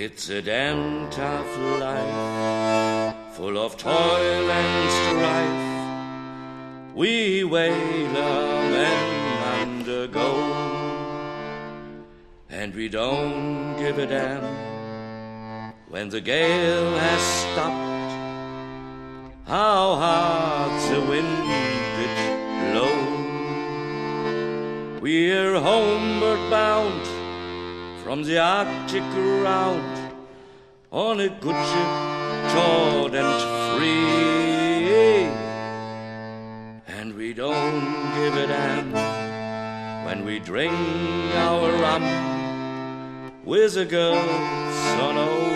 It's a damn tough life, full of toil and strife. We whaler men undergo, and we don't give a damn when the gale has stopped, how hard the wind did blow. We're homeward bound from the Arctic round, on a good ship, taut and free. And we don't give a damn when we drink our rum with the girls on